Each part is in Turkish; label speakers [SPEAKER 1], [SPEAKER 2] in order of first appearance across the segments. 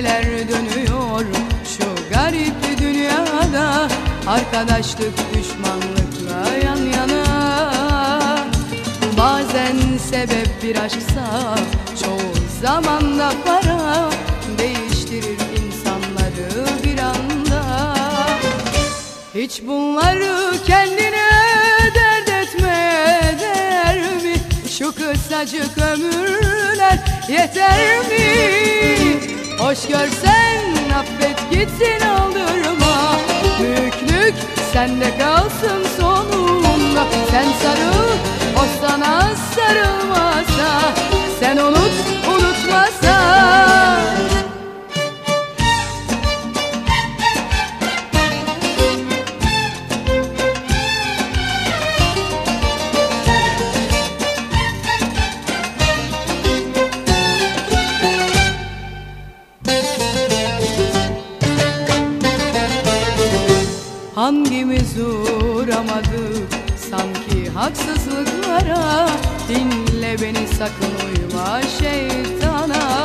[SPEAKER 1] neler dönüyor şu garip dünyada. Arkadaşlık düşmanlıkla yan yana. Bazen sebep bir aşksa çoğu zaman da para değiştirir insanları bir anda. Hiç bunları kendine dert etmeye değer mi? Şu kısacık ömürler yeter mi? Hoş görsen affet gitsin aldırma. Büyüklük sende kalsın sonunda. Sen sarıl o sana sarılmasa. Sen unut unutmasa. Hangimiz uğramadık sanki haksızlıklara? Dinle beni sakın uyma şeytana.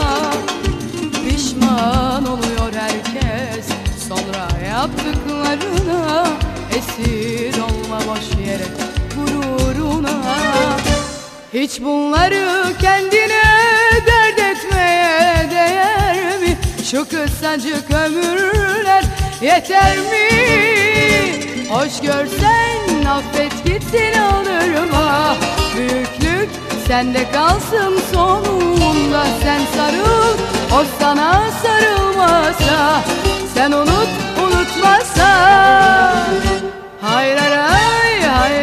[SPEAKER 1] Pişman oluyor herkes sonra yaptıklarına. Esir olma boş yere gururuna. Hiç bunları kendine dert etmeye değer mi? Şu kısacık ömürler yeter mi? Hoş görsen affet gitsin aldırma. Büyüklük sende kalsın sonunda. Sen sarıl o sana sarılmasa. Sen unut unutmasa. Hayır hayır hayır.